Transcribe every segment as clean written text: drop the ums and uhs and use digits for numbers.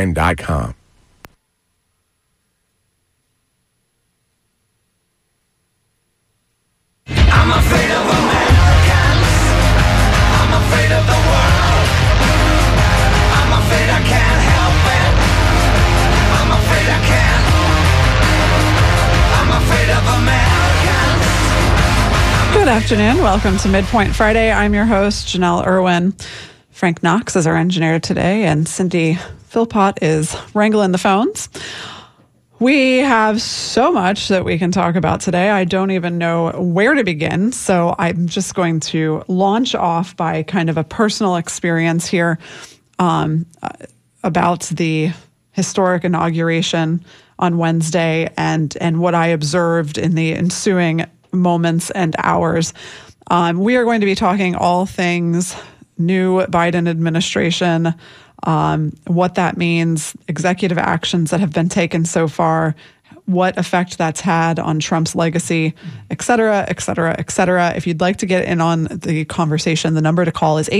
BetOnline.com. I'm afraid of Americans. I'm afraid of the world. I'm afraid I can't help it. I'm afraid I can't. I'm afraid of Americans. Good afternoon. Welcome to Midpoint Friday. I'm your host, Janelle Irwin. Frank Knox is our engineer today, and Cindy Philpott is wrangling the phones. We have so much that we can talk about today. I don't even know where to begin. So I'm just going to launch off by kind of a personal experience here about the historic inauguration on Wednesday and what I observed in the ensuing moments and hours. We are going to be talking all things new Biden administration, what that means, executive actions that have been taken so far, what effect that's had on Trump's legacy, et cetera, et cetera, et cetera. If you'd like to get in on the conversation, the number to call is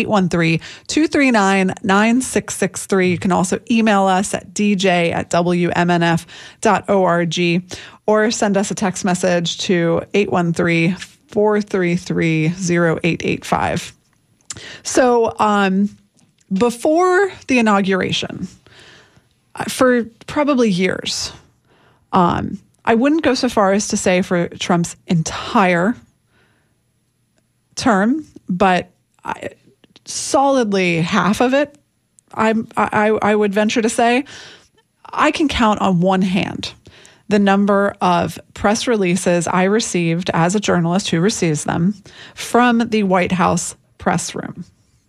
813-239-9663. You can also email us at dj@wmnf.org or send us a text message to 813-433-0885. So, before the inauguration, for probably years, I wouldn't go so far as to say for Trump's entire term, but solidly half of it, I would venture to say, I can count on one hand the number of press releases I received as a journalist who receives them from the White House press room.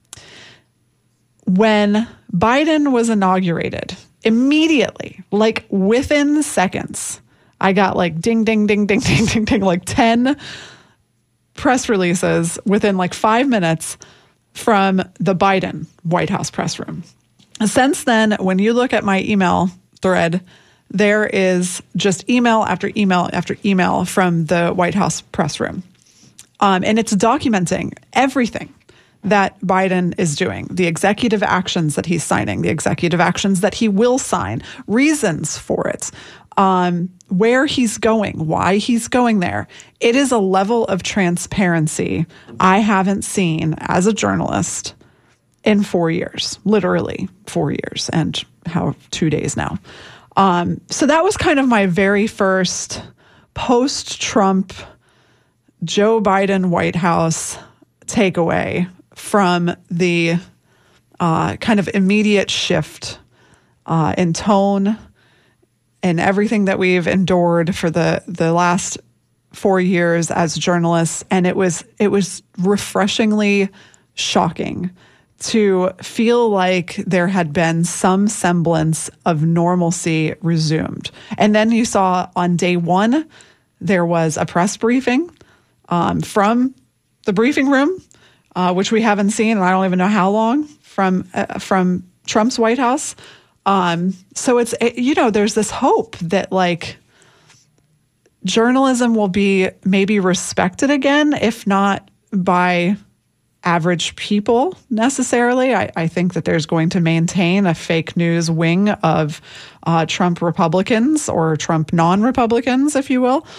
When Biden was inaugurated, immediately, like within seconds, I got like ding, ding, ding, ding, ding, ding, ding, like 10 press releases within like 5 minutes from the Biden White House press room. Since then, when you look at my email thread, there is just email after email after email from the White House press room. And it's documenting everything that Biden is doing, the executive actions that he's signing, the executive actions that he will sign, reasons for it, where he's going, why he's going there. It is a level of transparency I haven't seen as a journalist in 4 years, literally 4 years and 2 days now. So that was kind of my very first post-Trump Joe Biden White House takeaway from the kind of immediate shift in tone and everything that we've endured for the last 4 years as journalists. And it was refreshingly shocking to feel like there had been some semblance of normalcy resumed. And then you saw on day one, there was a press briefing from the briefing room, which we haven't seen, and I don't even know how long, from Trump's White House. So it's, there's this hope that like journalism will be maybe respected again, if not by average people necessarily. I think that there's going to maintain a fake news wing of Trump Republicans or Trump non-Republicans, if you will.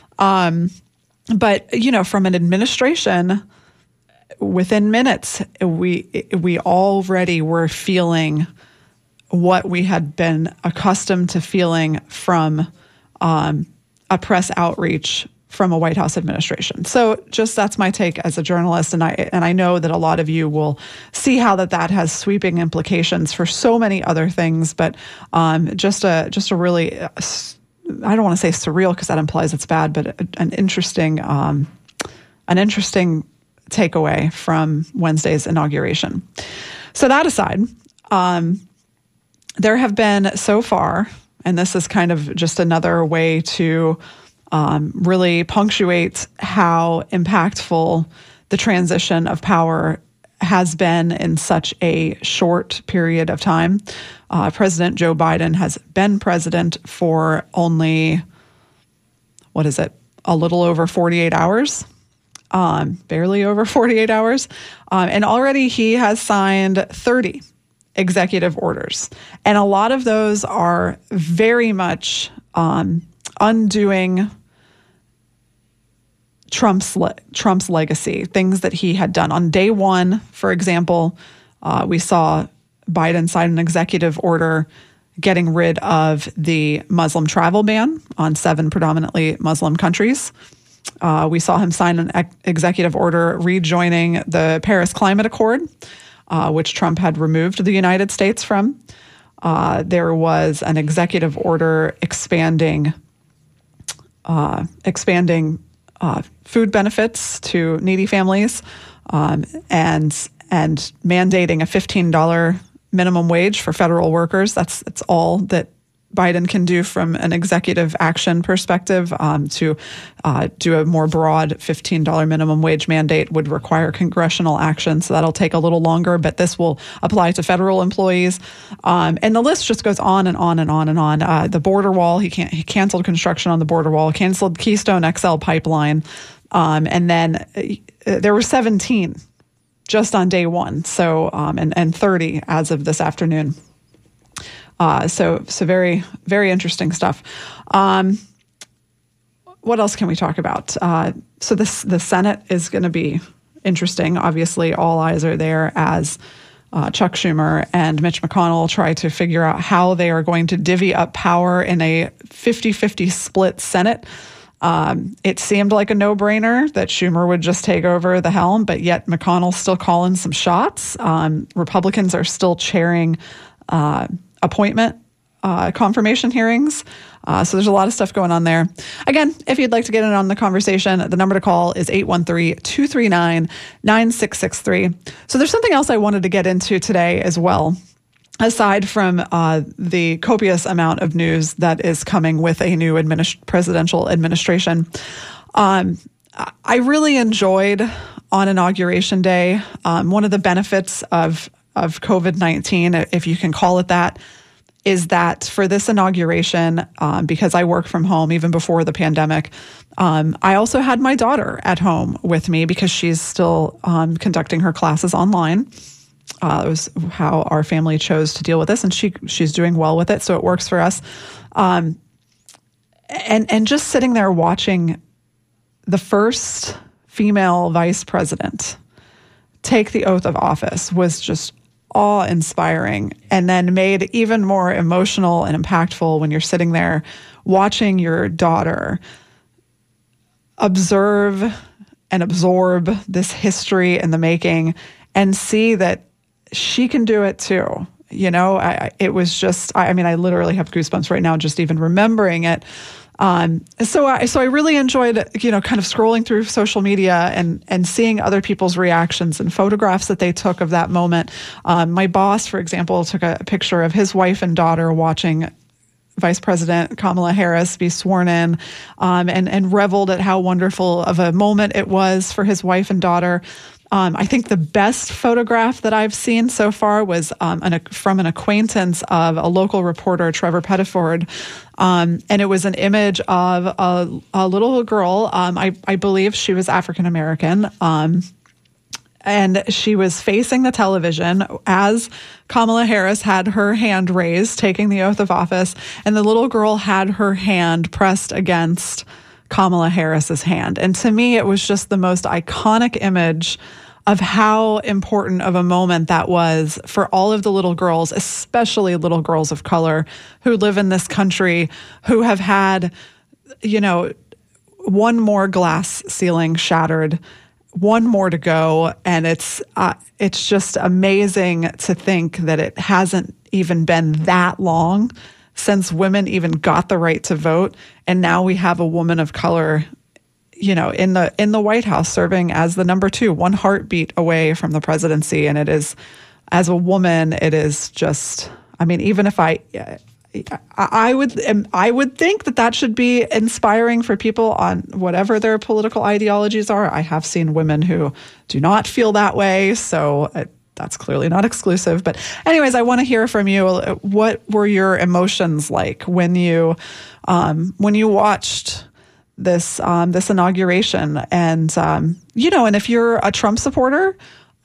But, from an administration, within minutes, we already were feeling what we had been accustomed to feeling from a press outreach from a White House administration. So just that's my take as a journalist, and I know that a lot of you will see how that has sweeping implications for so many other things. But just a really, I don't want to say surreal because that implies it's bad, but an interesting takeaway from Wednesday's inauguration. So that aside, there have been so far, and this is kind of just another way to really punctuate how impactful the transition of power has been in such a short period of time. President Joe Biden has been president for only, a little over 48 hours? Barely over 48 hours. And already he has signed 30 executive orders. And a lot of those are very much undoing Trump's legacy, things that he had done. On day one, for example, we saw Biden sign an executive order getting rid of the Muslim travel ban on 7 predominantly Muslim countries. We saw him sign an executive order rejoining the Paris Climate Accord, which Trump had removed the United States from. There was an executive order expanding food benefits to needy families, and mandating a $15 minimum wage for federal workers. That's all that Biden can do from an executive action perspective. To do a more broad $15 minimum wage mandate would require congressional action, so that'll take a little longer, but this will apply to federal employees. And the list just goes on and on and on and on. The border wall, he canceled construction on the border wall, canceled Keystone XL pipeline, and then there were 17 just on day one, so and 30 as of this afternoon. So very, very interesting stuff. What else can we talk about? So the Senate is going to be interesting. Obviously, all eyes are there as Chuck Schumer and Mitch McConnell try to figure out how they are going to divvy up power in a 50-50 split Senate. It seemed like a no-brainer that Schumer would just take over the helm, but yet McConnell's still calling some shots. Republicans are still chairing appointment confirmation hearings. So there's a lot of stuff going on there. Again, if you'd like to get in on the conversation, the number to call is 813-239-9663. So there's something else I wanted to get into today as well. Aside from the copious amount of news that is coming with a new presidential administration, I really enjoyed on Inauguration Day, one of the benefits of COVID-19, if you can call it that, is that for this inauguration, because I work from home even before the pandemic, I also had my daughter at home with me because she's still conducting her classes online. It was how our family chose to deal with this, and she's doing well with it, so it works for us. And just sitting there watching the first female vice president take the oath of office was just awe-inspiring, and then made even more emotional and impactful when you're sitting there watching your daughter observe and absorb this history in the making and see that she can do it too. You know, it was just, I mean, I literally have goosebumps right now just even remembering it. So I really enjoyed, kind of scrolling through social media and seeing other people's reactions and photographs that they took of that moment. My boss, for example, took a picture of his wife and daughter watching Vice President Kamala Harris be sworn in, and reveled at how wonderful of a moment it was for his wife and daughter. I think the best photograph that I've seen so far was from an acquaintance of a local reporter, Trevor Pettiford, and it was an image of a little girl. I believe she was African American, and she was facing the television as Kamala Harris had her hand raised, taking the oath of office, and the little girl had her hand pressed against Kamala Harris's hand. And to me, it was just the most iconic image of how important of a moment that was for all of the little girls, especially little girls of color who live in this country, who have had, one more glass ceiling shattered, one more to go. And it's just amazing to think that it hasn't even been that long since women even got the right to vote. And now we have a woman of color, in the White House serving as the number 2, one heartbeat away from the presidency. And it is, as a woman, it is just, I mean, even if I would think that should be inspiring for people on whatever their political ideologies are. I have seen women who do not feel that way. So that's clearly not exclusive. But anyways, I want to hear from you. What were your emotions like when you watched this inauguration? And, and if you're a Trump supporter,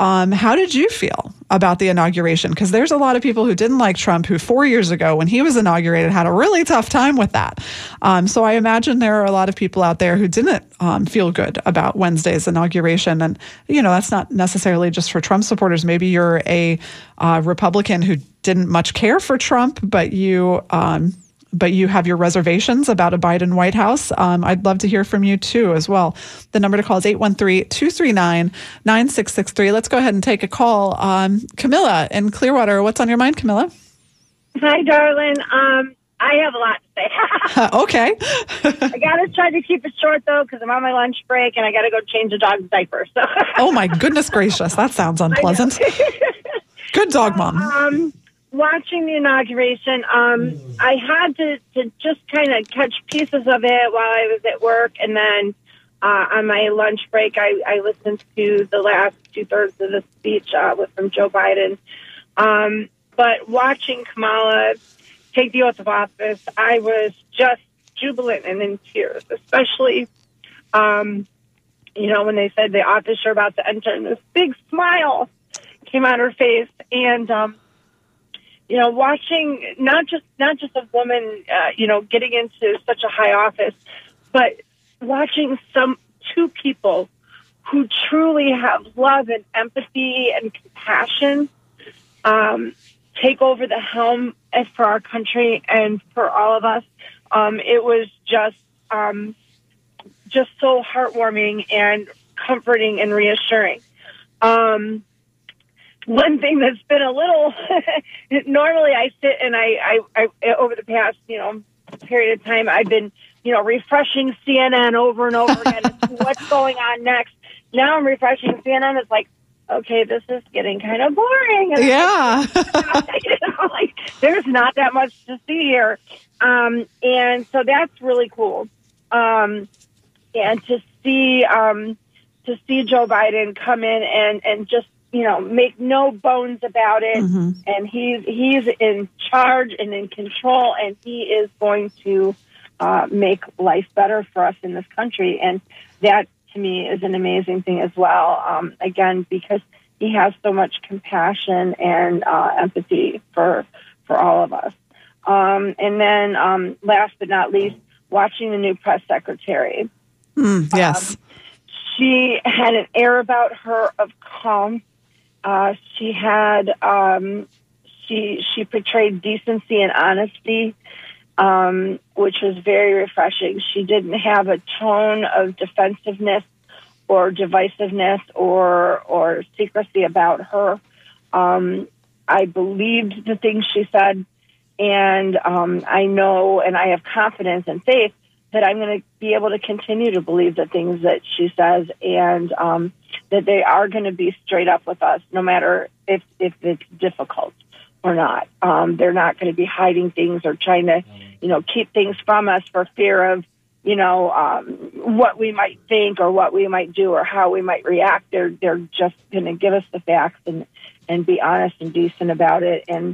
How did you feel about the inauguration? Because there's a lot of people who didn't like Trump who 4 years ago, when he was inaugurated, had a really tough time with that. So I imagine there are a lot of people out there who didn't feel good about Wednesday's inauguration. And, that's not necessarily just for Trump supporters. Maybe you're a Republican who didn't much care for Trump, but you have your reservations about a Biden White House. I'd love to hear from you too as well. The number to call is 813-239-9663. Let's go ahead and take a call. Camilla in Clearwater, what's on your mind, Camilla? Hi, darling. I have a lot to say. Okay. I got to try to keep it short, though, because I'm on my lunch break, and I got to go change the dog's diaper. So. Oh, my goodness gracious. That sounds unpleasant. Good dog, Mom. Watching the inauguration, I had to just kind of catch pieces of it while I was at work, and then on my lunch break, I listened to the last 2/3 of the speech from Joe Biden. But watching Kamala take the oath of office, I was just jubilant and in tears, especially, when they said the office you're about to enter, and this big smile came on her face, and watching not just a woman, getting into such a high office, but watching two people who truly have love and empathy and compassion take over the helm for our country and for all of us. It was just so heartwarming and comforting and reassuring. One thing that's been a little, normally I sit and I over the past, period of time, I've been, refreshing CNN over and over again to see what's going on next. Now I'm refreshing CNN. It's like, okay, this is getting kind of boring. And yeah. There's not that much to see here. And so that's really cool. And to see Joe Biden come in and just, make no bones about it. Mm-hmm. And he's in charge and in control, and he is going to make life better for us in this country. And that, to me, is an amazing thing as well. Again, because he has so much compassion and empathy for all of us. And then last but not least, watching the new press secretary. Yes. She had an air about her of calm. She had she portrayed decency and honesty, which was very refreshing. She didn't have a tone of defensiveness or divisiveness or secrecy about her. I believed the things she said, and I know and I have confidence and faith that I'm going to be able to continue to believe the things that she says, and that they are going to be straight up with us, no matter if it's difficult or not. They're not going to be hiding things or trying to, keep things from us for fear of, what we might think or what we might do or how we might react. They're just going to give us the facts and be honest and decent about it. And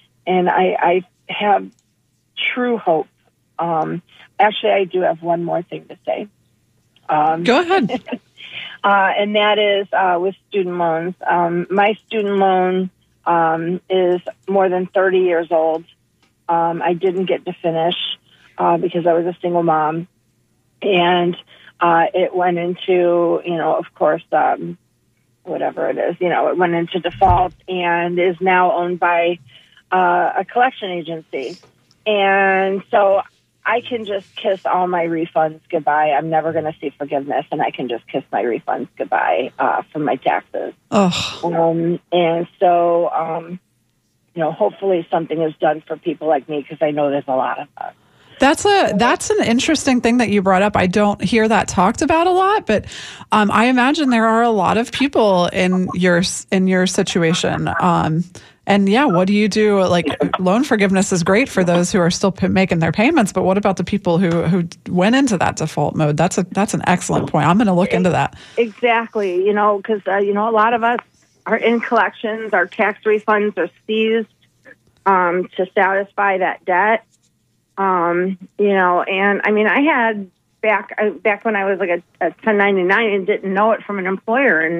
I have true hope. Actually, I do have one more thing to say. Go ahead. And that is with student loans. My student loan is more than 30 years old. I didn't get to finish because I was a single mom. And it went into, of course, whatever it is, it went into default and is now owned by a collection agency. And so I can just kiss all my refunds goodbye. I'm never going to see forgiveness, and I can just kiss my refunds goodbye from my taxes. Oh. And so, hopefully something is done for people like me, because I know there's a lot of us. That's an interesting thing that you brought up. I don't hear that talked about a lot, but I imagine there are a lot of people in your situation. And yeah, what do you do? Like, loan forgiveness is great for those who are still making their payments, but what about the people who went into that default mode? That's an excellent point. I'm going to look into that. Exactly. Because a lot of us are in collections. Our tax refunds are seized to satisfy that debt. And I mean, I had back when I was like a 1099 and didn't know it from an employer, and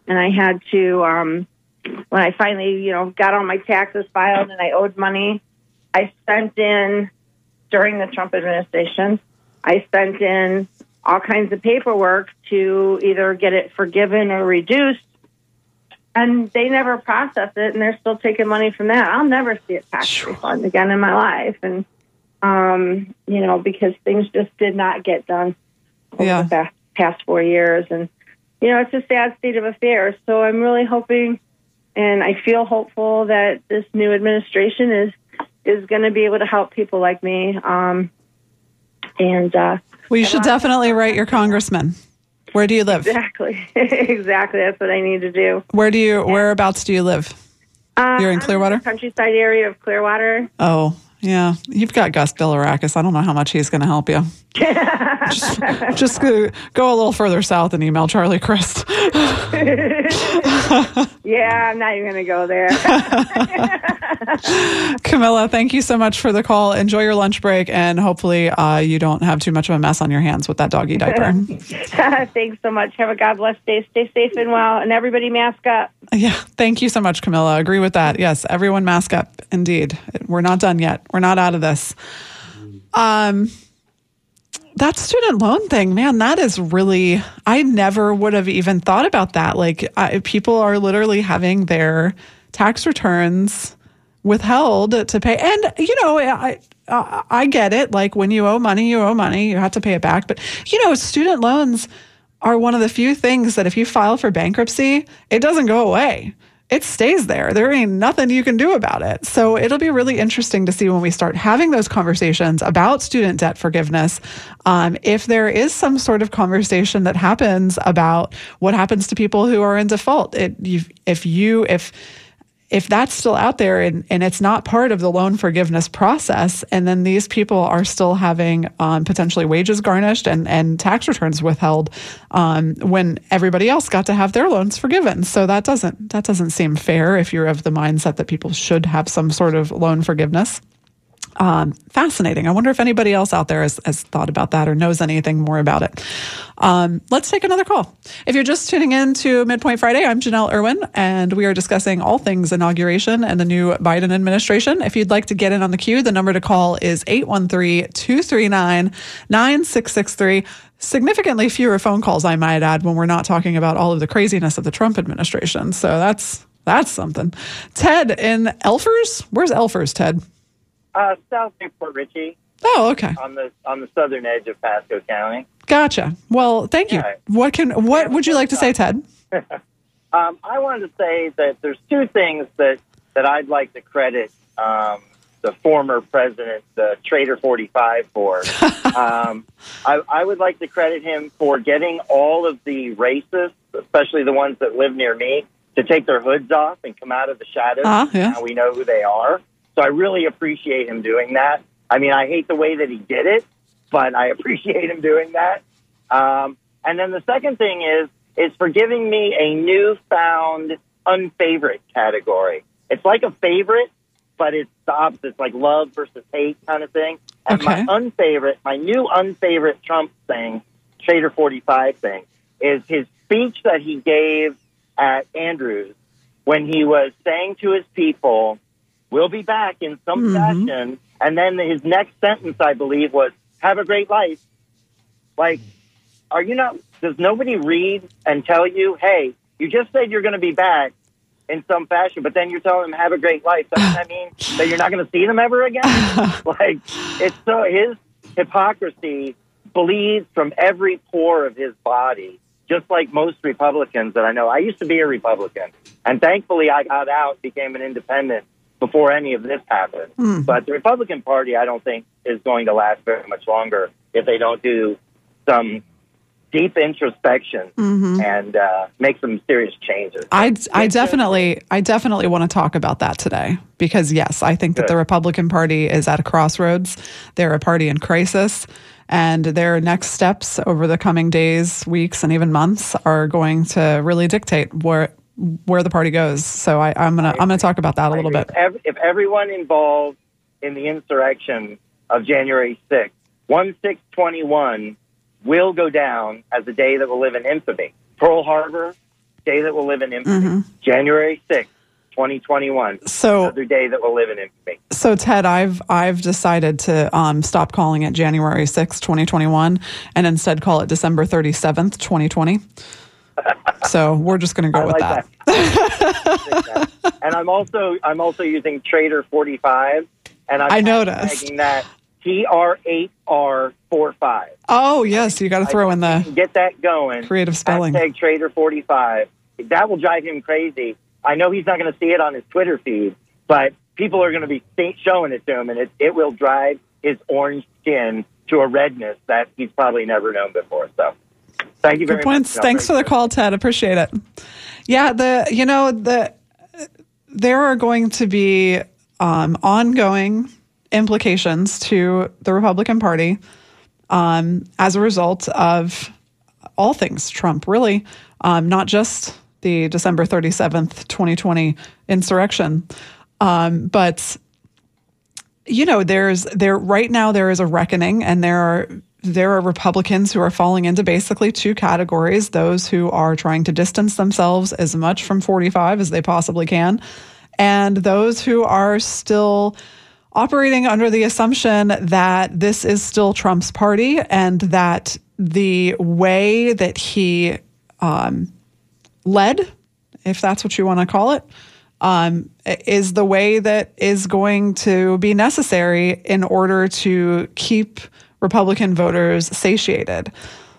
and I had to, when I finally, got all my taxes filed and I owed money, I sent in, during the Trump administration, I sent in all kinds of paperwork to either get it forgiven or reduced, and they never processed it, and they're still taking money from that. I'll never see a tax refund again in my life, and because things just did not get done over the past 4 years, and it's a sad state of affairs. So I'm really hoping, and I feel hopeful that this new administration is going to be able to help people like me. Well, you should definitely write your congressman. Where do you live? Exactly. That's what I need to do. Whereabouts do you live? You're in Clearwater? I'm in the countryside area of Clearwater. Oh, yeah. You've got Gus Bilirakis. I don't know how much he's going to help you. just go a little further south and email Charlie Crist. Yeah, I'm not even going to go there. Camilla, thank you so much for the call. Enjoy your lunch break, and hopefully you don't have too much of a mess on your hands with that doggy diaper. Thanks so much. Have a God bless day. Stay safe and well, and everybody mask up. Yeah, thank you so much, Camilla. Agree with that. Yes, everyone mask up. Indeed. We're not done yet. We're not out of this. That student loan thing, man, that is really, I never would have even thought about that. Like, people are literally having their tax returns withheld to pay. And, I get it. Like, when you owe money, you have to pay it back. But, student loans are one of the few things that if you file for bankruptcy, it doesn't go away. It stays there. There ain't nothing you can do about it. So it'll be really interesting to see when we start having those conversations about student debt forgiveness, if there is some sort of conversation that happens about what happens to people who are in default. If that's still out there and it's not part of the loan forgiveness process, and then these people are still having potentially wages garnished and tax returns withheld when everybody else got to have their loans forgiven. So that doesn't seem fair if you're of the mindset that people should have some sort of loan forgiveness. Fascinating. I wonder if anybody else out there has thought about that or knows anything more about it. Let's take another call. If you're just tuning in to Midpoint Friday, I'm Janelle Irwin, and we are discussing all things inauguration and the new Biden administration. If you'd like to get in on the queue, the number to call is 813-239-9663. Significantly fewer phone calls, I might add, when we're not talking about all of the craziness of the Trump administration. So that's something. Ted in Elfers? Where's Elfers, Ted? South New Port Richey. Oh, okay. On the southern edge of Pasco County. Gotcha. Well, thank you. Yeah. What would you like to say, Ted? I wanted to say that there's two things that I'd like to credit the former president, the Trader 45, for. I would like to credit him for getting all of the racists, especially the ones that live near me, to take their hoods off and come out of the shadows. Yeah. Now we know who they are. So I really appreciate him doing that. I mean, I hate the way that he did it, but I appreciate him doing that. And then the second thing is for giving me a newfound unfavorite category. It's like a favorite, but it's the opposite. It's like love versus hate kind of thing. And Okay. my new unfavorite Trump thing, Trader 45 thing, is his speech that he gave at Andrews when he was saying to his people, "We'll be back in some fashion." And then his next sentence, I believe, was, "Have a great life." Like, does nobody read and tell you, hey, you just said you're going to be back in some fashion, but then you're telling them, have a great life. Doesn't that mean that you're not going to see them ever again? Like, his hypocrisy bleeds from every pore of his body, just like most Republicans that I know. I used to be a Republican, and thankfully I got out, became an independent before any of this happened. But the Republican Party, I don't think, is going to last very much longer if they don't do some deep introspection and make some serious changes. I definitely want to talk about that today because, yes, I think that the Republican Party is at a crossroads. They're a party in crisis, and their next steps over the coming days, weeks, and even months are going to really dictate where the party goes. So I'm gonna talk about that a little bit. If everyone involved in the insurrection of January 6th, 1621 will go down as a day that will live in infamy. Pearl Harbor, day that will live in infamy. January 6th, 2021. So another day that will live in infamy. So Ted, I've decided to stop calling it January 6th, 2021, and instead call it December 37th, 2020. So we're just going to go with like that. And I'm also using Trader 45, and I noticed tagging that TR8R45. Oh yes, you got to throw in the get that going. Creative spelling. Hashtag Trader 45. That will drive him crazy. I know he's not going to see it on his Twitter feed, but people are going to be showing it to him, and it will drive his orange skin to a redness that he's probably never known before. So, thank you very Good points. much. Thanks for the call, Ted. Appreciate it. Yeah, there are going to be ongoing implications to the Republican Party as a result of all things Trump, really, not just the December 37th, 2020 insurrection. But, right now there is a reckoning, and there are Republicans who are falling into basically two categories: those who are trying to distance themselves as much from 45 as they possibly can, and those who are still operating under the assumption that this is still Trump's party, and that the way that he led, if that's what you want to call it, is the way that is going to be necessary in order to keep Republican voters satiated.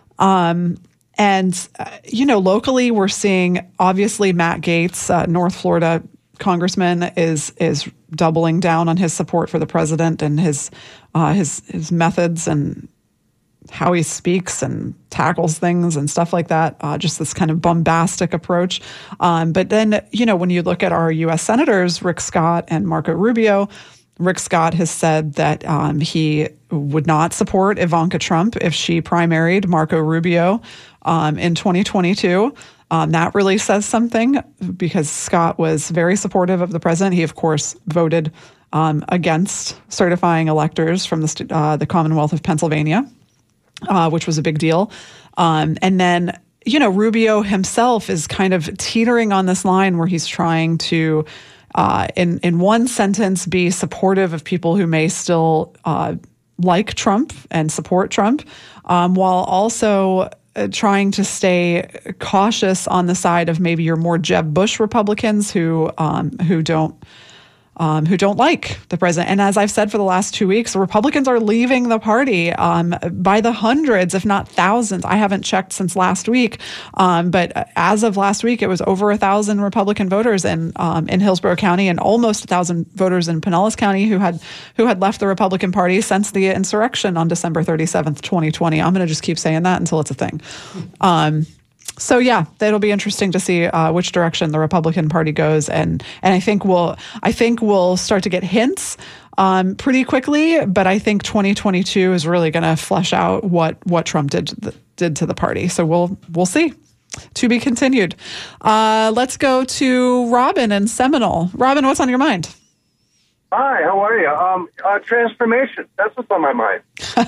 Locally, we're seeing, obviously, Matt Gaetz, North Florida congressman, is doubling down on his support for the president and his methods and how he speaks and tackles things and stuff like that. Just this kind of bombastic approach. But then, when you look at our U.S. senators, Rick Scott and Marco Rubio, Rick Scott has said that he would not support Ivanka Trump if she primaried Marco Rubio in 2022. That really says something, because Scott was very supportive of the president. He, of course, voted against certifying electors from the Commonwealth of Pennsylvania, which was a big deal. And then, Rubio himself is kind of teetering on this line where he's trying to, in one sentence, be supportive of people who may still like Trump and support Trump, while also trying to stay cautious on the side of maybe your more Jeb Bush Republicans who don't like the president. And as I've said for the last 2 weeks, Republicans are leaving the party by the hundreds, if not thousands. I haven't checked since last week, but as of last week, it was over 1,000 Republican voters in Hillsborough County, and almost 1,000 voters in Pinellas County who had left the Republican Party since the insurrection on December 37th, 2020. I'm going to just keep saying that until it's a thing. So yeah, it'll be interesting to see which direction the Republican Party goes, and I think we'll start to get hints pretty quickly. But I think 2022 is really going to flesh out what Trump did to the party. So we'll see. To be continued. Let's go to Robin in Seminole. Robin, what's on your mind? Hi, how are you? Transformation. That's what's on my mind.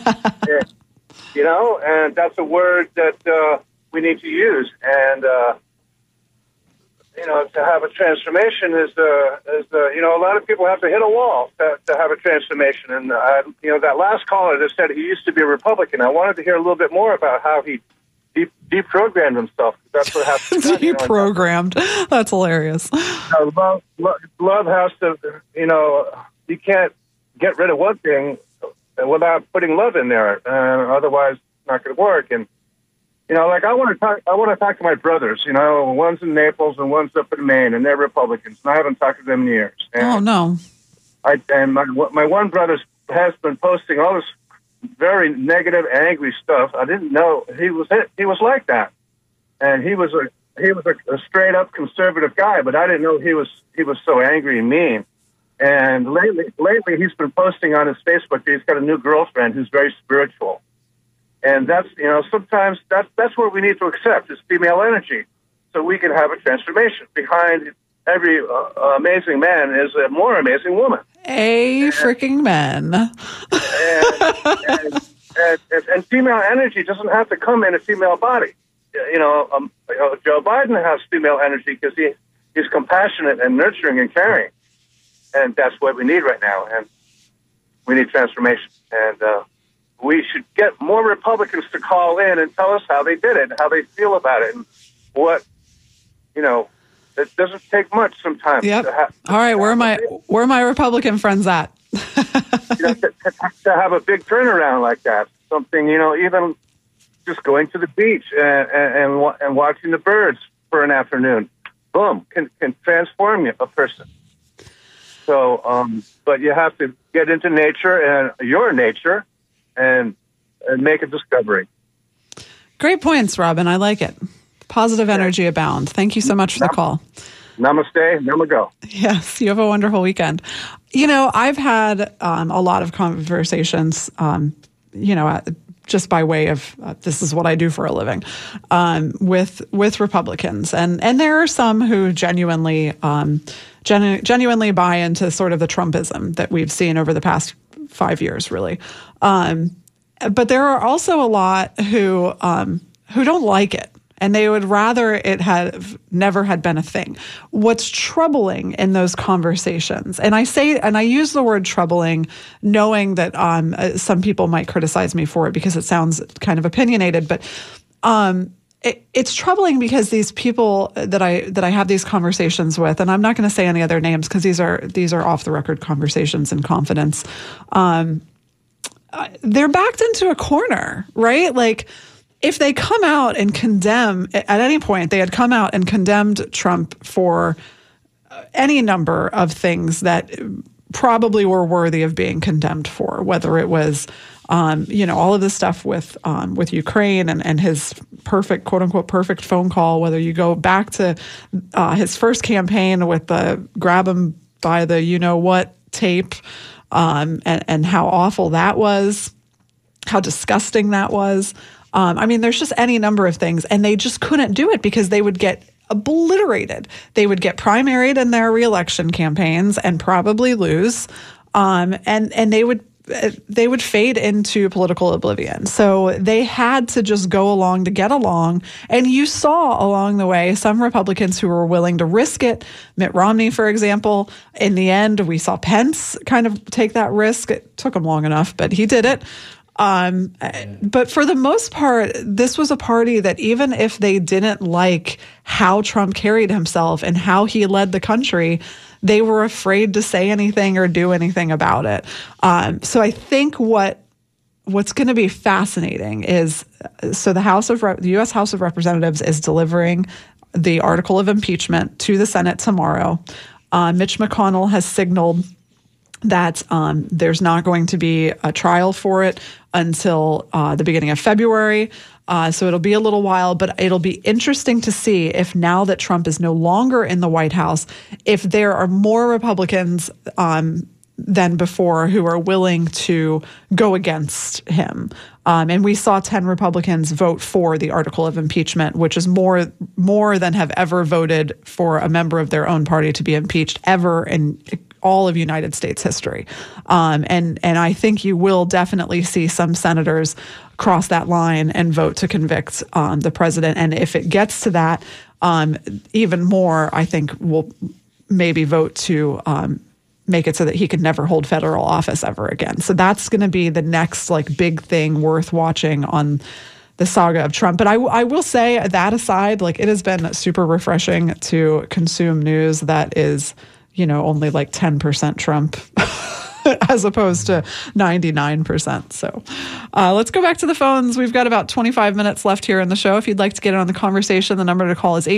And that's a word that we need to use, and to have a transformation is a lot of people have to hit a wall to have a transformation. And that last caller that said he used to be a Republican, I wanted to hear a little bit more about how he deprogrammed himself. That's what has to be done. Deprogrammed. That's hilarious. Love has to. You can't get rid of one thing without putting love in there, otherwise it's not going to work. And I want to talk to my brothers. One's in Naples and one's up in Maine, and they're Republicans, and I haven't talked to them in years. And oh no! My one brother has been posting all this very negative, angry stuff. I didn't know he was like that, and he was a straight up conservative guy. But I didn't know he was so angry and mean. And lately he's been posting on his Facebook that he's got a new girlfriend who's very spiritual. And that's, sometimes that's what we need to accept is female energy, so we can have a transformation. Behind every amazing man is a more amazing woman. Freaking men. And female energy doesn't have to come in a female body. Joe Biden has female energy because he's compassionate and nurturing and caring. And that's what we need right now. And we need transformation. And we should get more Republicans to call in and tell us how they did it, how they feel about it, and what, it doesn't take much sometimes. Yep. All right, where are my Republican friends at? To have a big turnaround like that, something, even just going to the beach and watching the birds for an afternoon, boom, can transform a person. So, but you have to get into nature and your nature and make a discovery. Great points, Robin. I like it. Positive energy abound. Thank you so much for the call. Namaste. Namago. Yes, you have a wonderful weekend. I've had a lot of conversations, just by way of this is what I do for a living, with Republicans, and there are some who genuinely buy into sort of the Trumpism that we've seen over the past 5 years, really. But there are also a lot who don't like it. And they would rather it had never had been a thing. What's troubling in those conversations, and I use the word troubling, knowing that some people might criticize me for it because it sounds kind of opinionated, but it's troubling because these people that I have these conversations with, and I'm not going to say any other names because these are off the record conversations in confidence. They're backed into a corner, right? Like, if they come out and condemn, at any point, they had come out and condemned Trump for any number of things that probably were worthy of being condemned for, whether it was, all of this stuff with Ukraine and his perfect, quote unquote, perfect phone call, whether you go back to his first campaign with the grab him by the you-know-what tape, and how awful that was, how disgusting that was. There's just any number of things, and they just couldn't do it because they would get obliterated. They would get primaried in their reelection campaigns and probably lose, and they would fade into political oblivion. So they had to just go along to get along. And you saw along the way some Republicans who were willing to risk it. Mitt Romney, for example. In the end, we saw Pence kind of take that risk. It took him long enough, but he did it. But for the most part, this was a party that even if they didn't like how Trump carried himself and how he led the country, they were afraid to say anything or do anything about it. So I think what's going to be fascinating is, so the U.S. House of Representatives is delivering the article of impeachment to the Senate tomorrow. Mitch McConnell has signaled that there's not going to be a trial for it until the beginning of February. So it'll be a little while, but it'll be interesting to see if, now that Trump is no longer in the White House, if there are more Republicans than before who are willing to go against him. And we saw 10 Republicans vote for the article of impeachment, which is more than have ever voted for a member of their own party to be impeached ever in all of United States history. And I think you will definitely see some senators cross that line and vote to convict the president. And if it gets to that, even more, I think will maybe vote to make it so that he could never hold federal office ever again. So that's going to be the next big thing worth watching on the saga of Trump. But I will say, that aside, it has been super refreshing to consume news that is, only 10% Trump as opposed to 99%. So let's go back to the phones. We've got about 25 minutes left here in the show. If you'd like to get in on the conversation, the number to call is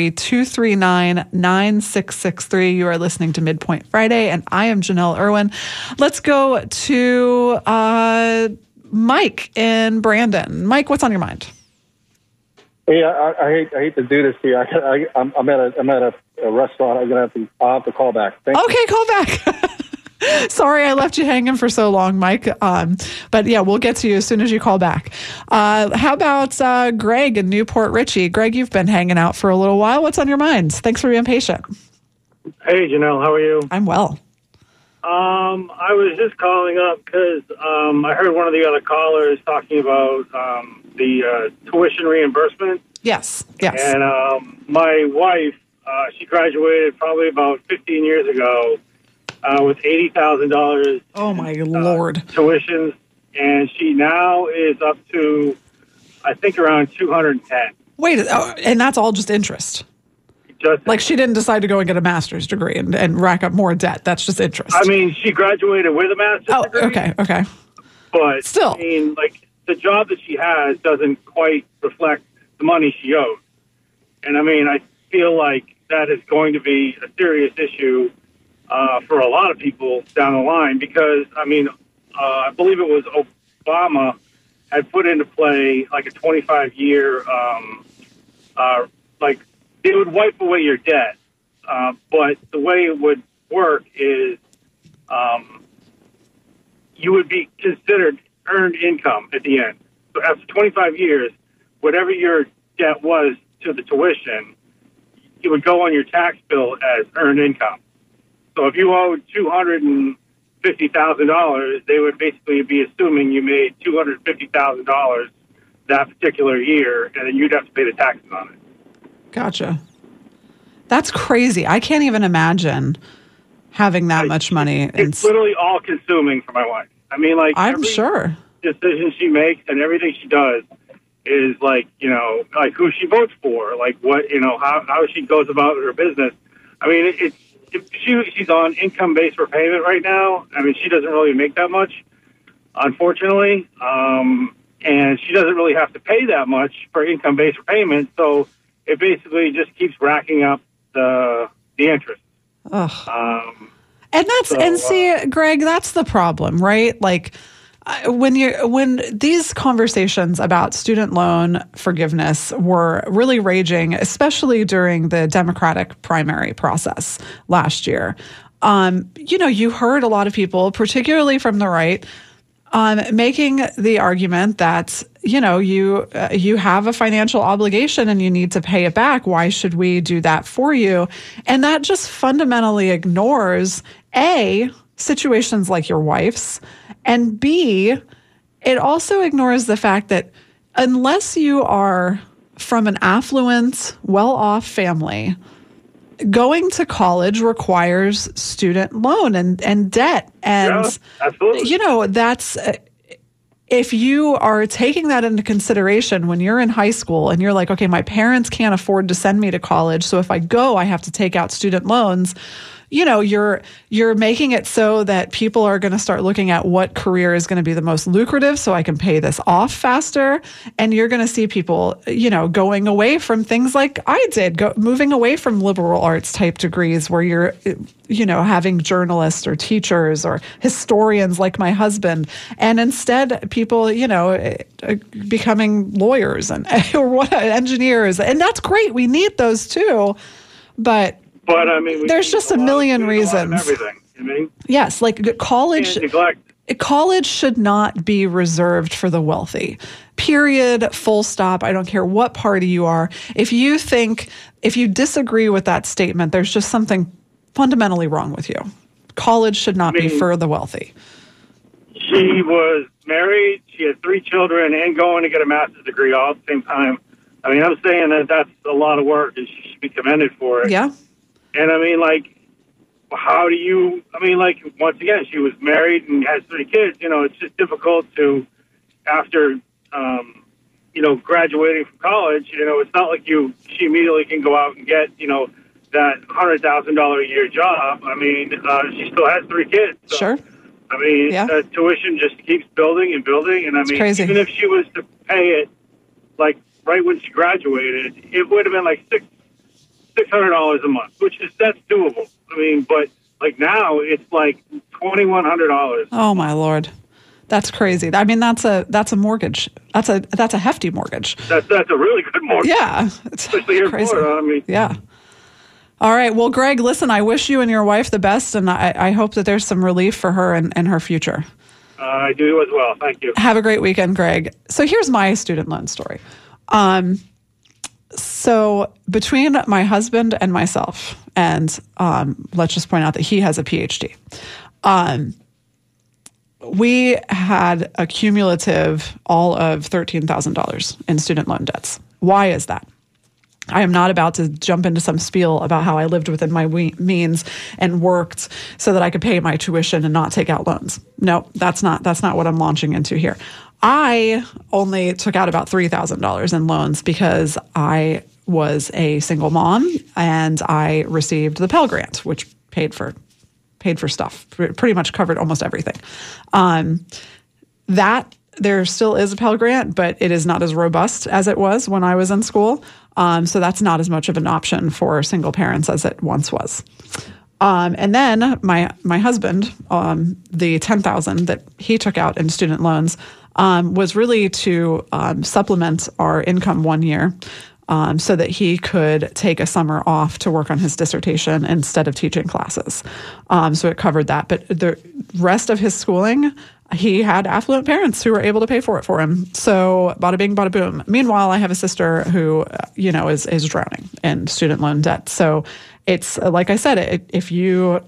813-239-9663. You are listening to Midpoint Friday, and I am Janelle Irwin. Let's go to Mike in Brandon. Mike, what's on your mind? Hey, I hate to do this to you. I'm at a restaurant. I'll have to call back. Okay, call back. Sorry, I left you hanging for so long, Mike. But yeah, we'll get to you as soon as you call back. How about Greg in Newport Richey? Greg, you've been hanging out for a little while. What's on your mind? Thanks for being patient. Hey, Janelle, how are you? I'm well. I was just calling up because I heard one of the other callers talking about the tuition reimbursement. Yes. Yes. And my wife, she graduated probably about 15 years ago with $80,000 Oh my Lord. tuitions, and she now is up to, I think, around 210. Wait, and that's all just interest. Just Like she didn't decide to go and get a master's degree and rack up more debt. That's just interest. I mean, she graduated with a master's degree. Okay. But Still. I mean, like the job that she has doesn't quite reflect the money she owes. And I mean, I feel like that is going to be a serious issue for a lot of people down the line because, I mean, I believe it was Obama had put into play like a 25-year, like it would wipe away your debt. But the way it would work is you would be considered earned income at the end. So after 25 years, whatever your debt was to the tuition, it would go on your tax bill as earned income. So if you owed $250,000, they would basically be assuming you made $250,000 that particular year, and then you'd have to pay the taxes on it. Gotcha. That's crazy. I can't even imagine having that much money. It's literally all consuming for my wife. I mean, like, I'm every sure. decision she makes and everything she does is like, you know, like who she votes for, like what, you know, how she goes about her business. I mean, she's on income-based repayment right now. I mean, she doesn't really make that much, unfortunately. And she doesn't really have to pay that much for income-based repayment. So it basically just keeps racking up the interest. Ugh. And see, Greg, that's the problem, right? Like when these conversations about student loan forgiveness were really raging, especially during the Democratic primary process last year, you know, you heard a lot of people, particularly from the right, making the argument that, you know, you have a financial obligation and you need to pay it back. Why should we do that for you? And that just fundamentally ignores, A, situations like your wife's, and B, it also ignores the fact that unless you are from an affluent, well-off family, going to college requires student loan and debt. And, yeah, absolutely. You know, that's, if you are taking that into consideration when you're in high school and you're like, okay, my parents can't afford to send me to college, so if I go, I have to take out student loans. You know, you're making it so that people are going to start looking at what career is going to be the most lucrative so I can pay this off faster. And you're going to see people, you know, going away from things like I did, moving away from liberal arts type degrees where you're, you know, having journalists or teachers or historians like my husband. And instead people, you know, becoming lawyers and or engineers. And that's great. We need those too. But I mean, there's just a million reasons. Everything. I mean, yes, like college should not be reserved for the wealthy. Period. Full stop. I don't care what party you are. If you disagree with that statement, there's just something fundamentally wrong with you. College should not be for the wealthy. She was married. She had 3 children and going to get a master's degree all at the same time. I mean, I'm saying that that's a lot of work and she should be commended for it. Yeah. And I mean, like, how do you, I mean, like, once again, she was married and has 3 kids. You know, it's just difficult to, after, you know, graduating from college, you know, it's not like she immediately can go out and get, you know, that $100,000 a year job. I mean, she still has 3 kids. So, sure. I mean, the tuition just keeps building and building. And I mean, crazy. Even if she was to pay it, like, right when she graduated, it would have been like $600 a month, that's doable. I mean, but like now it's like $2,100. Oh my Lord, that's crazy. I mean, that's a mortgage. That's a hefty mortgage. That's a really good mortgage. Yeah, especially here in Florida. I mean, yeah. All right. Well, Greg, listen, I wish you and your wife the best, and I hope that there's some relief for her and her future. I do as well. Thank you. Have a great weekend, Greg. So here's my student loan story. So between my husband and myself, and let's just point out that he has a PhD, we had a cumulative all of $13,000 in student loan debts. Why is that? I am not about to jump into some spiel about how I lived within my means and worked so that I could pay my tuition and not take out loans. No, that's not what I'm launching into here. I only took out about $3,000 in loans because I was a single mom and I received the Pell Grant, which paid for stuff, pretty much covered almost everything. That there still is a Pell Grant, but it is not as robust as it was when I was in school. So that's not as much of an option for single parents as it once was. And then my husband, the $10,000 that he took out in student loans, was really to supplement our income 1 year. So that he could take a summer off to work on his dissertation instead of teaching classes. So it covered that. But the rest of his schooling, he had affluent parents who were able to pay for it for him. So bada bing, bada boom. Meanwhile, I have a sister who, is drowning in student loan debt. So it's, like I said, if you...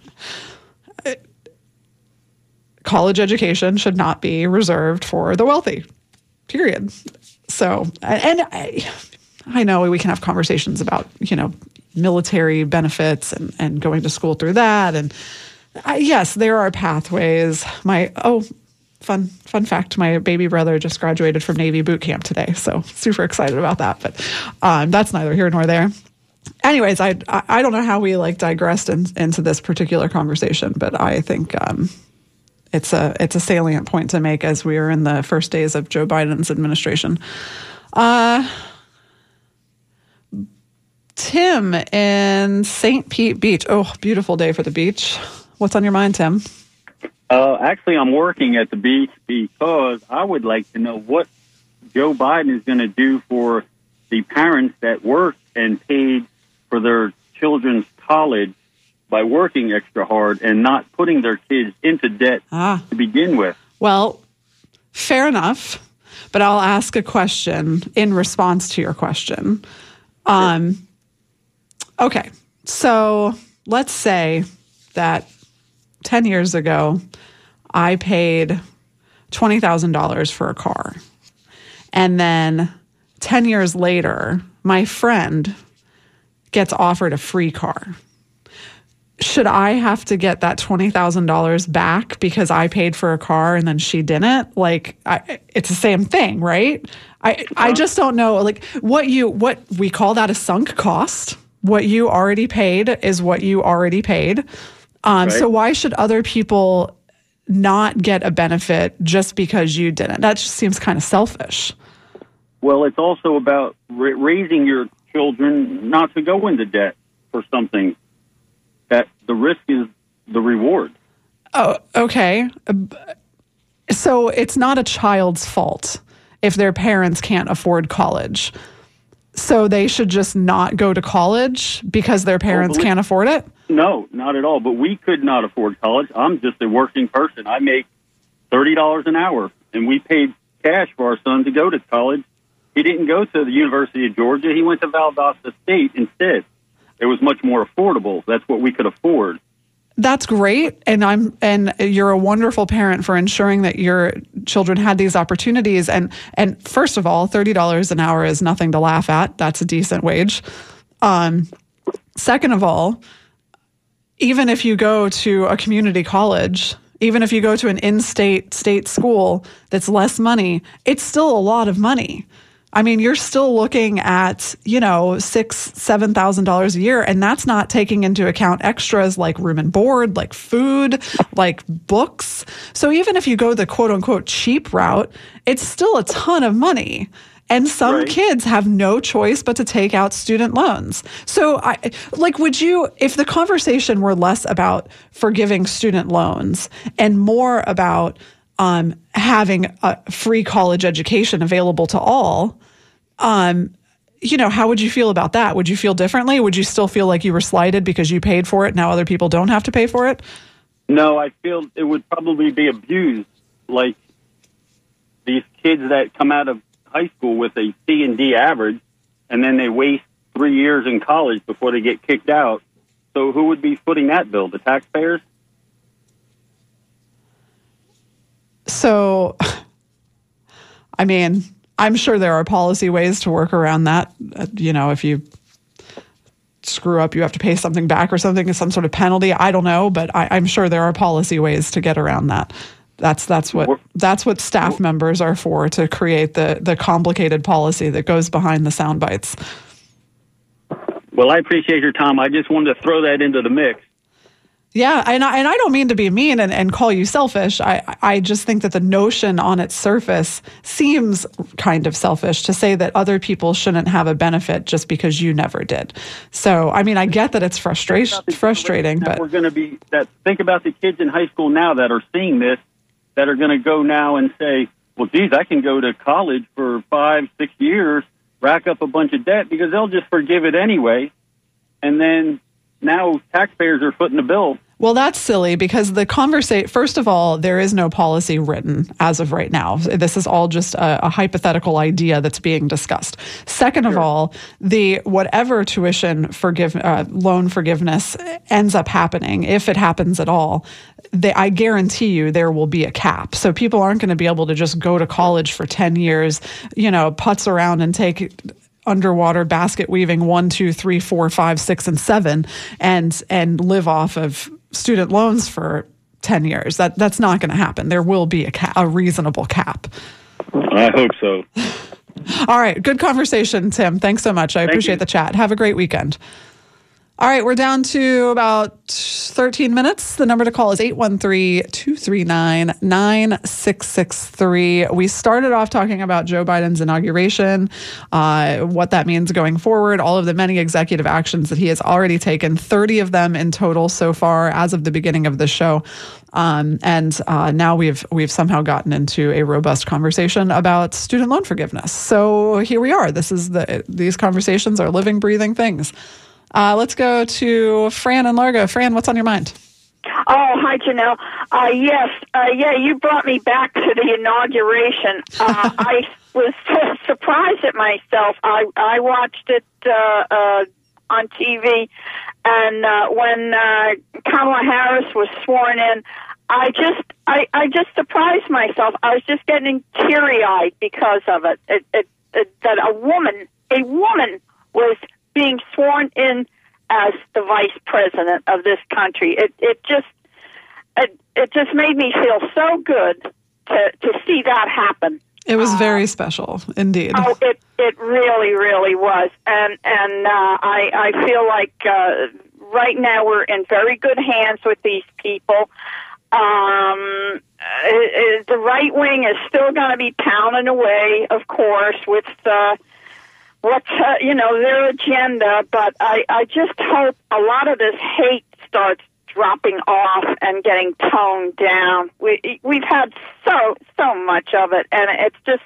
college education should not be reserved for the wealthy, period. So, and I know we can have conversations about, military benefits and going to school through that. And yes, there are pathways. Fun fact, my baby brother just graduated from Navy boot camp today. So super excited about that, but that's neither here nor there. Anyways, I don't know how we digressed into this particular conversation, but I think it's a salient point to make as we are in the first days of Joe Biden's administration. Tim in St. Pete Beach. Oh, beautiful day for the beach. What's on your mind, Tim? Actually, I'm working at the beach because I would like to know what Joe Biden is going to do for the parents that work and paid for their children's college by working extra hard and not putting their kids into debt to begin with. Well, fair enough, but I'll ask a question in response to your question. Okay, so let's say that 10 years ago, I paid $20,000 for a car. And then 10 years later, my friend gets offered a free car. Should I have to get that $20,000 back because I paid for a car and then she didn't? It's the same thing, right? I just don't know. What we call that a sunk cost. What you already paid is what you already paid. Right. So why should other people not get a benefit just because you didn't? That just seems kind of selfish. Well, it's also about raising your children not to go into debt for something that the risk is the reward. Oh, okay. So it's not a child's fault if their parents can't afford college. So they should just not go to college because their parents can't afford it? No, not at all. But we could not afford college. I'm just a working person. I make $30 an hour, and we paid cash for our son to go to college. He didn't go to the University of Georgia. He went to Valdosta State instead. It was much more affordable. That's what we could afford. That's great, and you're a wonderful parent for ensuring that your children had these opportunities. And first of all, $30 an hour is nothing to laugh at. That's a decent wage. Second of all, even if you go to a community college, even if you go to an in-state state school that's less money, it's still a lot of money. I mean, you're still looking at, $6,000-$7,000 a year, and that's not taking into account extras like room and board, like food, like books. So even if you go the quote unquote cheap route, it's still a ton of money. And some kids have no choice but to take out student loans. So would you, if the conversation were less about forgiving student loans and more about having a free college education available to all, how would you feel about that? Would you feel differently? Would you still feel like you were slighted because you paid for it? Now other people don't have to pay for it? No, I feel it would probably be abused. Like these kids that come out of high school with a C and D average, and then they waste 3 years in college before they get kicked out. So who would be footing that bill? The taxpayers? So, I mean, I'm sure there are policy ways to work around that. If you screw up, you have to pay something back or something, some sort of penalty. I don't know, but I'm sure there are policy ways to get around that. That's what staff members are for, to create the complicated policy that goes behind the sound bites. Well, I appreciate your time. I just wanted to throw that into the mix. Yeah, and I don't mean to be mean and call you selfish. I just think that the notion on its surface seems kind of selfish to say that other people shouldn't have a benefit just because you never did. So, I mean, I get that it's frustrating, but we're going to be think about the kids in high school now that are seeing this, that are going to go now and say, well, geez, I can go to college for 5-6 years, rack up a bunch of debt, because they'll just forgive it anyway, and then now taxpayers are footing the bill. Well, that's silly, because first of all, there is no policy written as of right now. This is all just a hypothetical idea that's being discussed. Second of all, whatever tuition loan forgiveness ends up happening, if it happens at all, I guarantee you there will be a cap. So people aren't going to be able to just go to college for 10 years, putz around and take underwater basket weaving 1, 2, 3, 4, 5, 6, and 7 and live off of student loans for 10 years. That's not going to happen. There will be a reasonable cap. I hope so. All right. Good conversation, Tim. Thanks so much. I appreciate the chat. Have a great weekend. All right, we're down to about 13 minutes. The number to call is 813-239-9663. We started off talking about Joe Biden's inauguration, what that means going forward, all of the many executive actions that he has already taken, 30 of them in total so far as of the beginning of the show. And now we've somehow gotten into a robust conversation about student loan forgiveness. So here we are. These conversations are living, breathing things. Let's go to Fran and Largo. Fran, what's on your mind? Oh, hi, Janelle. Yes, you brought me back to the inauguration. I was surprised at myself. I watched it on TV, and when Kamala Harris was sworn in, I just surprised myself. I was just getting teary-eyed because of it. That a woman was being sworn in as the vice president of this country. It just made me feel so good to see that happen. It was very special, indeed. Oh, it really, really was, and I feel like right now we're in very good hands with these people. The right wing is still going to be pounding away, of course, with what's their agenda, but I just hope a lot of this hate starts dropping off and getting toned down. We've had so much of it, and it's just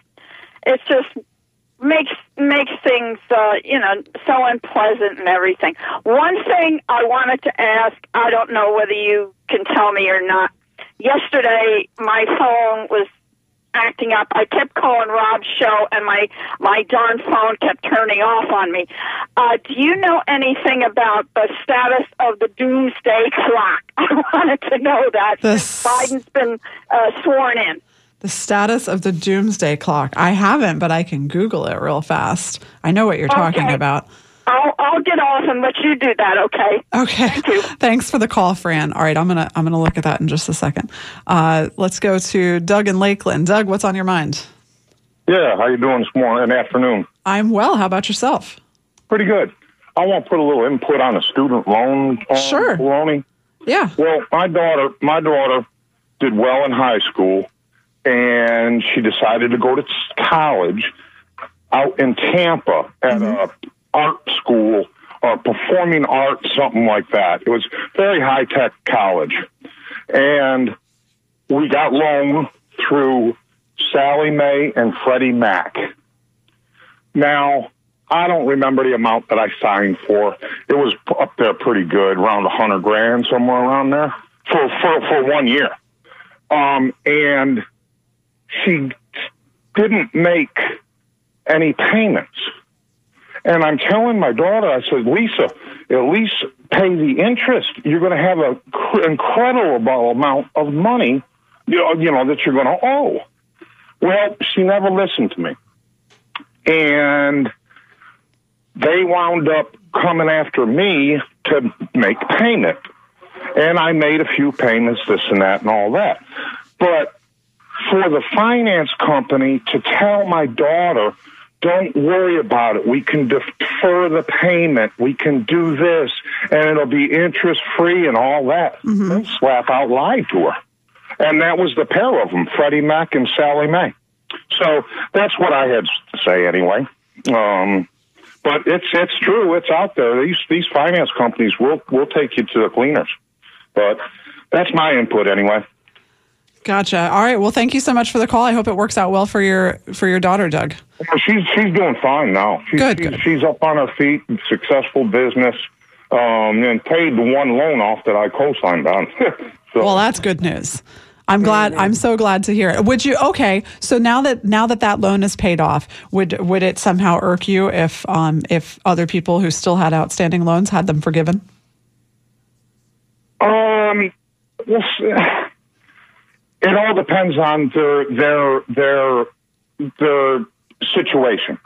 makes things so unpleasant and everything. One thing I wanted to ask, I don't know whether you can tell me or not. Yesterday, my phone was acting up. I kept calling Rob's show, and my darn phone kept turning off on me. Do you know anything about the status of the doomsday clock? I wanted to know that since Biden's been sworn in. The status of the doomsday clock. I haven't, but I can Google it real fast. I know what you're talking about. I'll get off and let you do that, okay? Okay. Thank you. Thanks for the call, Fran. All right, I'm gonna look at that in just a second. Let's go to Doug in Lakeland. Doug, what's on your mind? Yeah, how you doing this morning and afternoon? I'm well. How about yourself? Pretty good. I want to put a little input on the student loan. Sure. Baloney. Yeah. Well, my daughter did well in high school, and she decided to go to college out in Tampa at a art school or performing arts, something like that. It was very high-tech college. And we got loan through Sallie Mae and Freddie Mac. Now, I don't remember the amount that I signed for. It was up there pretty good, around $100,000, somewhere around there, for 1 year. And she didn't make any payments. And I'm telling my daughter, I said, Lisa, at least pay the interest. You're going to have an incredible amount of money, that you're going to owe. Well, she never listened to me. and they wound up coming after me to make payment. And I made a few payments, this and that and all that. But for the finance company to tell my daughter, don't worry about it, we can defer the payment, we can do this, and it'll be interest-free and all that, they slap out lied to her. And that was the pair of them, Freddie Mac and Sally Mae. So that's what I had to say anyway. But it's true, it's out there. These finance companies will take you to the cleaners. But that's my input anyway. Gotcha. All right. Well, thank you so much for the call. I hope it works out well for your daughter, Doug. She's doing fine now. Good. She's up on her feet, successful business, and paid the one loan off that I co-signed on. Well, that's good news. I'm glad. I'm so glad to hear it. Would you? Okay. So now that loan is paid off, would it somehow irk you if other people who still had outstanding loans had them forgiven? It all depends on their situation.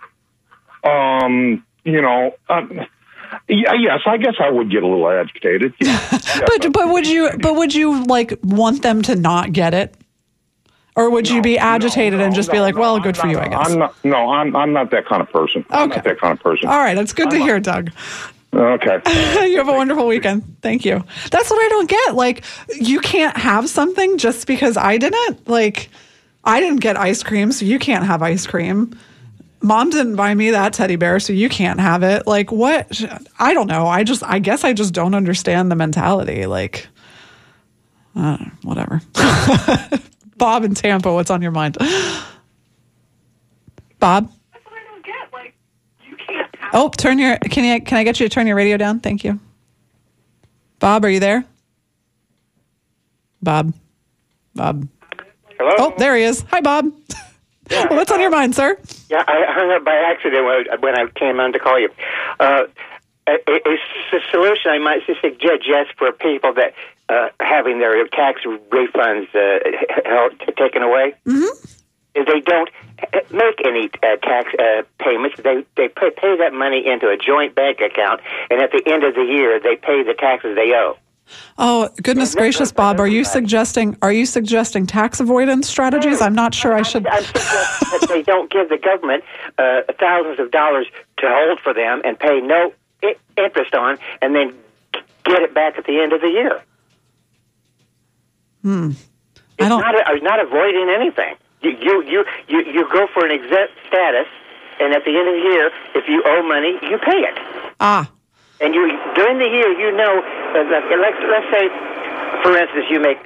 Yes, I guess I would get a little agitated. Yeah. But would you like want them to not get it, or would you be agitated and just be like, "Well, good for you, I guess." I'm not that kind of person. Okay. I'm not that kind of person. All right, that's good to hear, Doug. Okay. You have a wonderful weekend. Thank you. That's what I don't get. Like, you can't have something just because I didn't. Like, I didn't get ice cream, so you can't have ice cream. Mom didn't buy me that teddy bear, so you can't have it. Like, what? I don't know. I guess I just don't understand the mentality. Like, whatever. Bob in Tampa, what's on your mind? Bob? That's what I don't get. Like, you can't have Oh, can I get you to turn your radio down? Thank you. Bob, are you there? Bob. Hello? Oh, there he is. Hi, Bob. Yeah, well, what's on your mind, sir? Yeah, I hung up by accident when I came on to call you. A solution I might suggest for people that having their tax refunds taken away is they don't make any tax payments. They pay that money into a joint bank account, and at the end of the year, they pay the taxes they owe. Oh, goodness gracious, Bob. Are you suggesting tax avoidance strategies? I'm not sure I should. I'm suggesting that they don't give the government thousands of dollars to hold for them and pay no interest on, and then get it back at the end of the year. It's not avoiding anything. You go for an exempt status, and at the end of the year, if you owe money, you pay it. And during the year, let's say, for instance, you make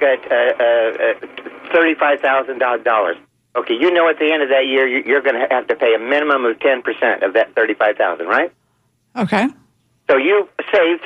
$35,000. Okay, you know at the end of that year, you're going to have to pay a minimum of 10% of that $35,000, right? Okay. So you save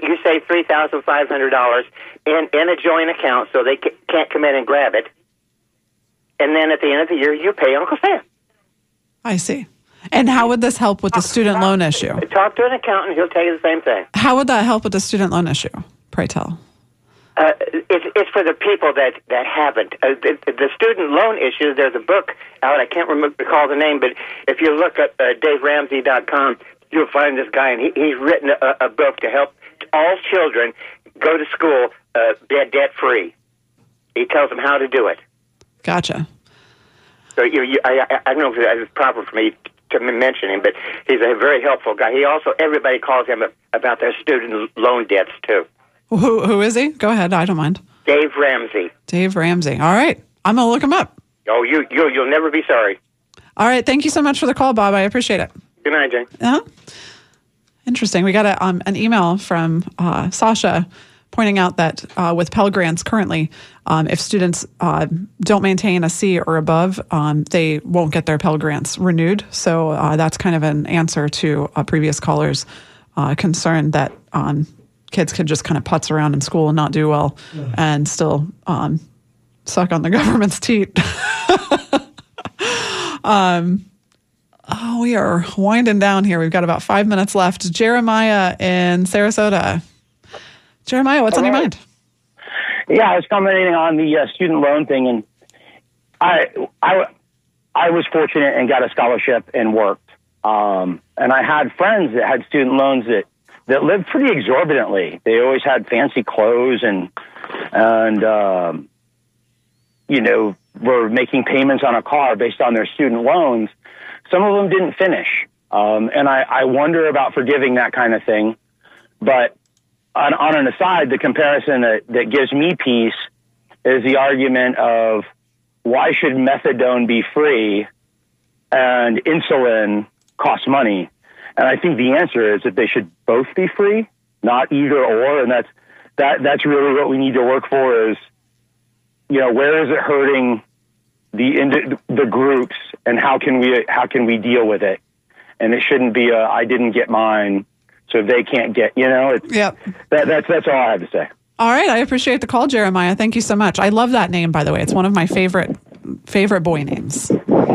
$3,500 in a joint account, so they can't come in and grab it. And then at the end of the year, you pay Uncle Sam. I see. And how would this help with the student loan issue? Talk to an accountant; he'll tell you the same thing. How would that help with the student loan issue? Pray tell. It's for the people that haven't. The student loan issue, there's a book out. I can't recall the name, but if you look at DaveRamsey.com, you'll find this guy, and he's written a book to help all children go to school debt-free. He tells them how to do it. Gotcha. So I don't know if it's proper for me to mention him, but he's a very helpful guy. Everybody calls him about their student loan debts, too. Who is he? Go ahead. I don't mind. Dave Ramsey. Dave Ramsey. All right. I'm going to look him up. Oh, you'll never be sorry. All right. Thank you so much for the call, Bob. I appreciate it. Good night, Jane. Interesting. We got an email from Sasha pointing out that with Pell Grants currently, if students don't maintain a C or above, they won't get their Pell Grants renewed. So that's kind of an answer to a previous caller's concern that kids could just kind of putz around in school and not do well and still suck on the government's teat. We are winding down here. We've got about 5 minutes left. Jeremiah in Sarasota. Jeremiah, what's on your mind? Yeah, I was commenting on the student loan thing, and I was fortunate and got a scholarship and worked. And I had friends that had student loans that lived pretty exorbitantly. They always had fancy clothes and were making payments on a car based on their student loans. Some of them didn't finish. And I wonder about forgiving that kind of thing. But on an aside, the comparison that gives me peace is the argument of why should methadone be free and insulin cost money? And I think the answer is that they should both be free, not either or. And that's really what we need to work for is, where is it hurting the groups and how can we deal with it? And it shouldn't be I didn't get mine, so they can't get, Yep. That's all I have to say. All right. I appreciate the call, Jeremiah. Thank you so much. I love that name, by the way. It's one of my favorite boy names.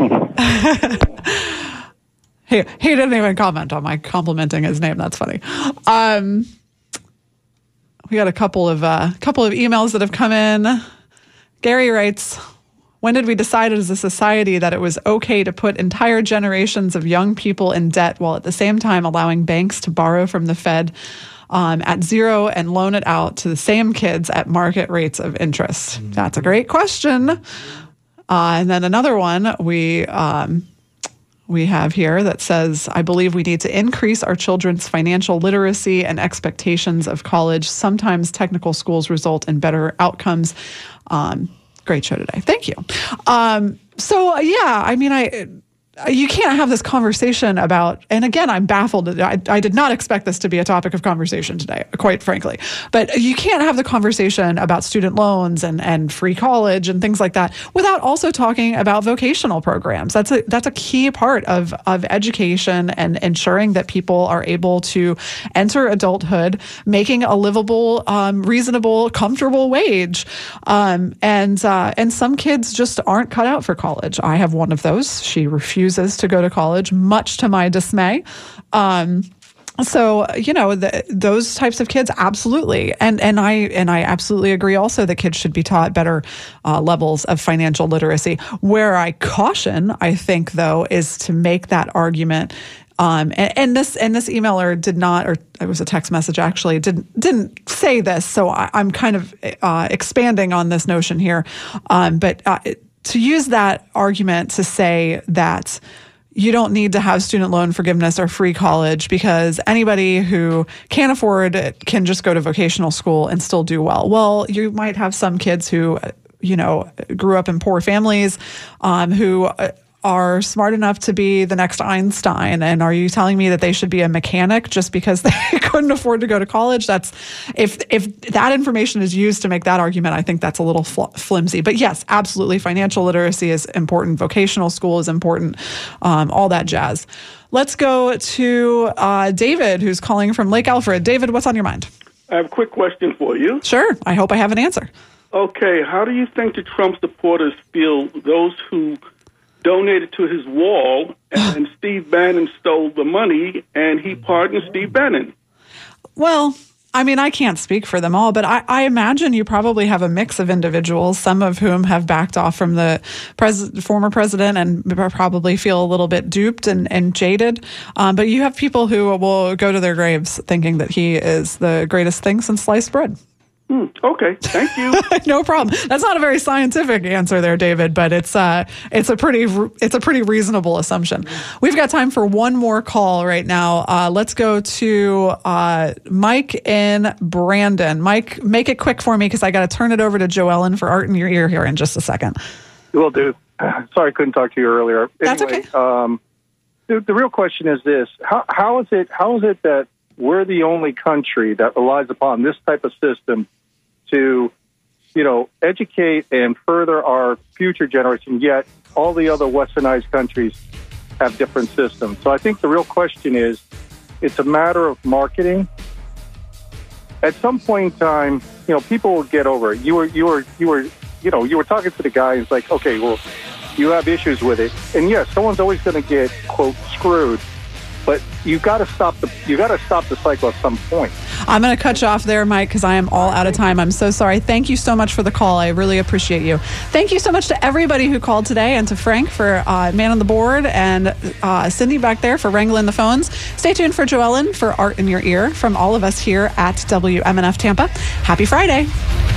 He didn't even comment on my complimenting his name. That's funny. We got a couple of emails that have come in. Gary writes, when did we decide as a society that it was okay to put entire generations of young people in debt while at the same time allowing banks to borrow from the Fed at zero and loan it out to the same kids at market rates of interest? That's a great question. And then another one we have here that says, I believe we need to increase our children's financial literacy and expectations of college. Sometimes technical schools result in better outcomes. Great show today. Thank you. You can't have this conversation about, and again, I'm baffled. I did not expect this to be a topic of conversation today, quite frankly. But you can't have the conversation about student loans and free college and things like that without also talking about vocational programs. That's a key part of education and ensuring that people are able to enter adulthood making a livable, reasonable, comfortable wage. And some kids just aren't cut out for college. I have one of those. She refuses to go to college, much to my dismay. So, those types of kids, absolutely. And I absolutely agree also that kids should be taught better levels of financial literacy. Where I caution, I think, though, is to make that argument. And this emailer did not, or it was a text message actually, didn't say this. So I'm kind of expanding on this notion here. But to use that argument to say that you don't need to have student loan forgiveness or free college because anybody who can't afford it can just go to vocational school and still do well. Well, you might have some kids who, grew up in poor families, who are smart enough to be the next Einstein. And are you telling me that they should be a mechanic just because they couldn't afford to go to college? That's if that information is used to make that argument, I think that's a little flimsy. But yes, absolutely. Financial literacy is important. Vocational school is important. All that jazz. Let's go to David, who's calling from Lake Alfred. David, what's on your mind? I have a quick question for you. Sure. I hope I have an answer. Okay. How do you think the Trump supporters feel those who donated to his wall, and Steve Bannon stole the money, and he pardoned Steve Bannon? Well, I mean, I can't speak for them all, but I imagine you probably have a mix of individuals, some of whom have backed off from the former president and probably feel a little bit duped and jaded. But you have people who will go to their graves thinking that he is the greatest thing since sliced bread. Okay, thank you. No problem. That's not a very scientific answer there, David, but it's a pretty reasonable assumption. We've got time for one more call right now. Let's go to Mike in Brandon. Mike, make it quick for me because I got to turn it over to Joellen for Art in Your Ear here in just a second. Will do. Sorry, I couldn't talk to you earlier. That's okay. The real question is this: how is it that we're the only country that relies upon this type of system to, educate and further our future generation, yet all the other westernized countries have different systems? So I think the real question is, it's a matter of marketing. At some point in time, people will get over it. You were talking to the guy, and it's like, okay, well, you have issues with it. And yes, someone's always going to get, quote, screwed. But you got to stop the cycle at some point. I'm going to cut you off there, Mike, because I am all out of time. I'm so sorry. Thank you so much for the call. I really appreciate you. Thank you so much to everybody who called today, and to Frank for man on the board, and Cindy back there for wrangling the phones. Stay tuned for Joellen for Art in Your Ear from all of us here at WMNF Tampa. Happy Friday.